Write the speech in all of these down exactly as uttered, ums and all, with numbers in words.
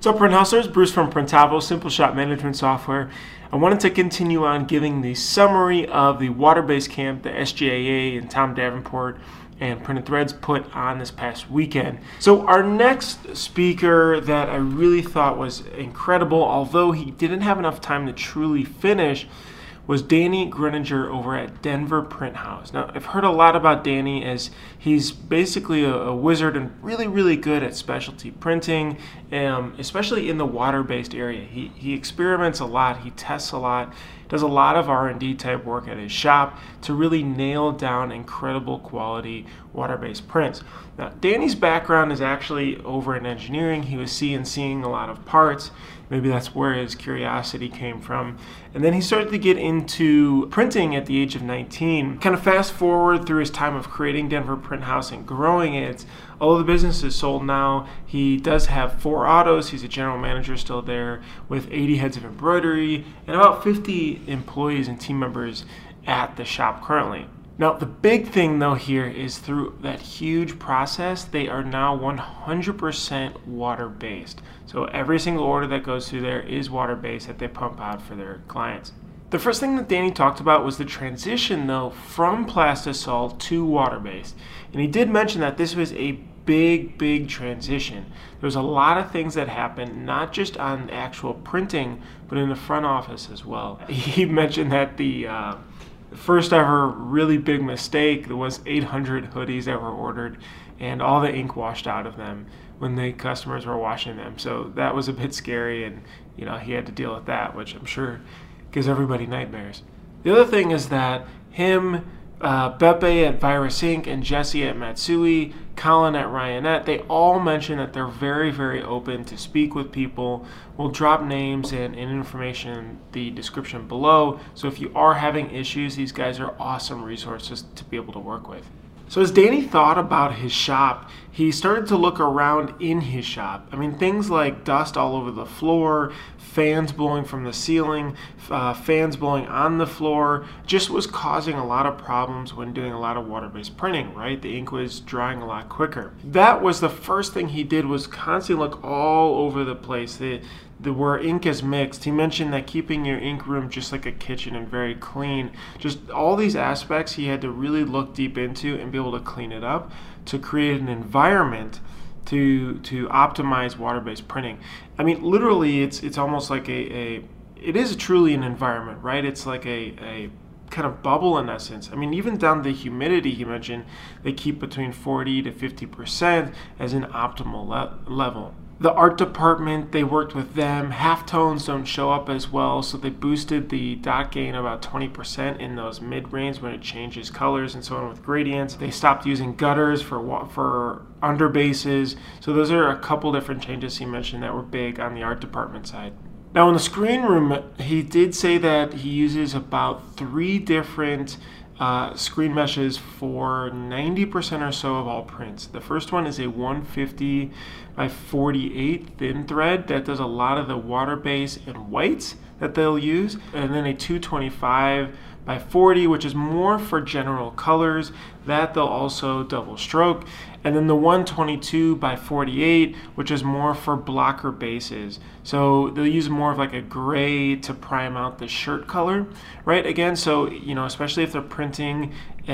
What's up, print hustlers? Bruce from Printavo, Simple Shop Management Software. I wanted to continue on giving the summary of the water-based camp that S G A A and Tom Davenport and Printed Threads put on this past weekend. So our next speaker that I really thought was incredible, although he didn't have enough time to truly finish, was Danny Greninger over at Denver Print House. Now, I've heard a lot about Danny as he's basically a, a wizard and really, really good at specialty printing, um, especially in the water-based area. He, he experiments a lot, he tests a lot, does a lot of R and D type work at his shop to really nail down incredible quality water-based prints. Now, Danny's background is actually over in engineering. He was CNCing a lot of parts. Maybe that's where his curiosity came from. And then he started to get into printing at the age of nineteen. Kind of fast forward through his time of creating Denver Print House and growing it. Although the business is sold now, he does have four autos. He's a general manager still there with eighty heads of embroidery and about fifty employees and team members at the shop currently. Now, the big thing though here is through that huge process, they are now one hundred percent water-based. So every single order that goes through there is water-based that they pump out for their clients. The first thing that Danny talked about was the transition though from Plastisol to water-based. And he did mention that this was a big, big transition. There was a lot of things that happened, not just on actual printing, but in the front office as well. He mentioned that the uh, first ever really big mistake, there was eight hundred hoodies that were ordered and all the ink washed out of them when the customers were washing them. So that was a bit scary, and you know, he had to deal with that, which I'm sure gives everybody nightmares. The other thing is that him, uh, Beppe at Virus Ink and Jesse at Matsui, Colin at Ryanette, they all mention that they're very, very open to speak with people. We'll drop names and, and information in the description below. So if you are having issues, these guys are awesome resources to be able to work with. So as Danny thought about his shop, he started to look around in his shop. I mean, things like dust all over the floor, fans blowing from the ceiling, uh, fans blowing on the floor, just was causing a lot of problems when doing a lot of water-based printing, right? The ink was drying a lot quicker. That was the first thing he did, was constantly look all over the place. The, the where ink is mixed. He mentioned that keeping your ink room just like a kitchen and very clean. Just all these aspects he had to really look deep into and be able to clean it up to create an environment to to optimize water-based printing. I mean, literally, it's it's almost like a, a it is truly an environment, right? It's like a, a kind of bubble in essence. I mean, even down to the humidity, he mentioned they keep between forty to fifty percent as an optimal le- level. The art department, they worked with them. Halftones don't show up as well, so they boosted the dot gain about twenty percent in those mid-range when it changes colors and so on with gradients. They stopped using gutters for for underbases. So those are a couple different changes he mentioned that were big on the art department side. Now in the screen room, he did say that he uses about three different Uh, screen meshes for ninety percent or so of all prints. The first one is a one fifty by forty-eight thin thread that does a lot of the water base and whites that they'll use, and then a two twenty-five by forty, which is more for general colors, that they'll also double stroke, and then the one twenty-two by forty-eight, which is more for blocker bases. So they'll use more of like a gray to prime out the shirt color, right? Again, so you know, especially if they're printing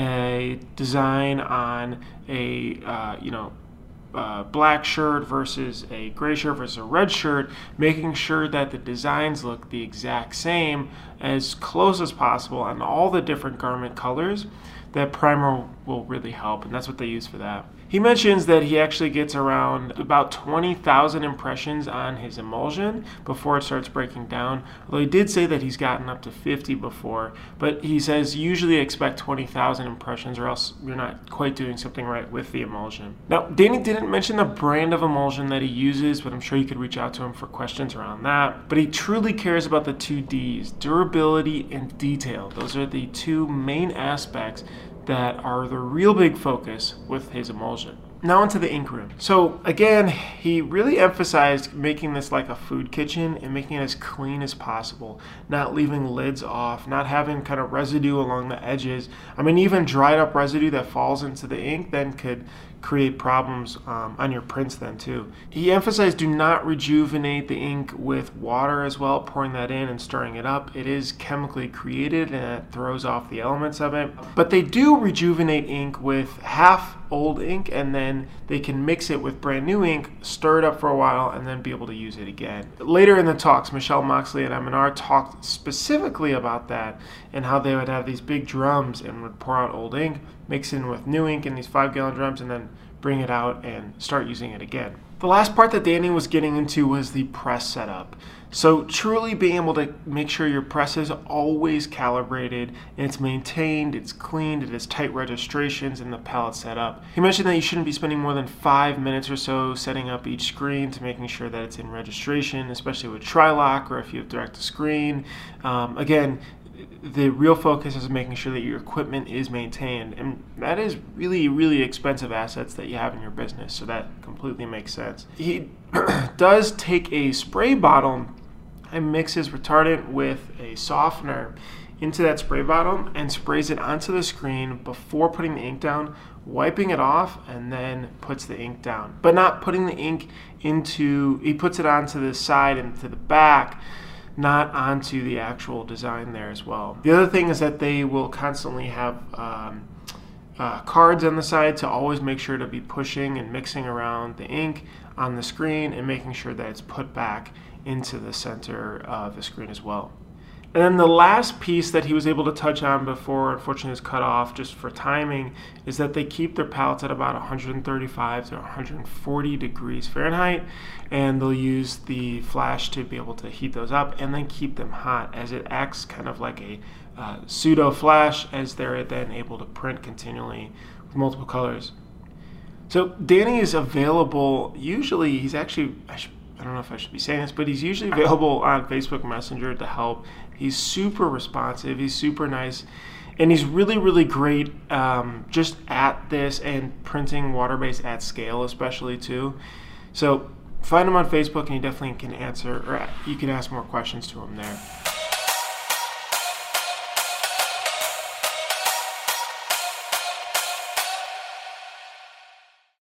a design on a uh, you know uh, black shirt versus a gray shirt versus a red shirt, making sure that the designs look the exact same, as close as possible on all the different garment colors. That primer will really help, and that's what they use for that. He mentions that he actually gets around about twenty thousand impressions on his emulsion before it starts breaking down, although he did say that he's gotten up to fifty before, but he says usually expect twenty thousand impressions or else you're not quite doing something right with the emulsion. Now, Danny didn't mention the brand of emulsion that he uses, but I'm sure you could reach out to him for questions around that. But he truly cares about the two D's, durability and detail. Those are the two main aspects that are the real big focus with his emulsion. Now into the ink room. So again, he really emphasized making this like a food kitchen and making it as clean as possible, not leaving lids off, not having kind of residue along the edges. I mean, even dried up residue that falls into the ink then could create problems um, on your prints then too. He emphasized do not rejuvenate the ink with water as well, pouring that in and stirring it up. It is chemically created and it throws off the elements of it. But they do rejuvenate ink with half old ink, and then they can mix it with brand new ink, stir it up for a while, and then be able to use it again. Later in the talks, Michelle Moxley and M and R talked specifically about that and how they would have these big drums and would pour out old ink, mix in with new ink in these five gallon drums, and then bring it out and start using it again. The last part that Danny was getting into was the press setup. So truly being able to make sure your press is always calibrated and it's maintained, it's cleaned, it has tight registrations, and the palette set up. He mentioned that you shouldn't be spending more than five minutes or so setting up each screen to making sure that it's in registration, especially with Tri-Lock or if you have direct to screen. Um, again, the real focus is making sure that your equipment is maintained, and that is really, really expensive assets that you have in your business, so that completely makes sense. He does take a spray bottle and mixes retardant with a softener into that spray bottle and sprays it onto the screen before putting the ink down, wiping it off, and then puts the ink down. But not putting the ink into, he puts it onto the side and to the back, not onto the actual design there as well. The other thing is that they will constantly have um, uh, cards on the side to always make sure to be pushing and mixing around the ink on the screen and making sure that it's put back into the center of the screen as well. And then the last piece that he was able to touch on before unfortunately was cut off just for timing is that they keep their palettes at about one hundred thirty-five to one hundred forty degrees Fahrenheit, and they'll use the flash to be able to heat those up and then keep them hot, as it acts kind of like a uh, pseudo flash, as they're then able to print continually with multiple colors. So Danny is available, usually he's actually, I should I don't know if I should be saying this, but he's usually available on Facebook Messenger to help. He's super responsive. He's super nice. And he's really, really great um, just at this and printing water-based at scale especially too. So find him on Facebook and you definitely can answer, or you can ask more questions to him there.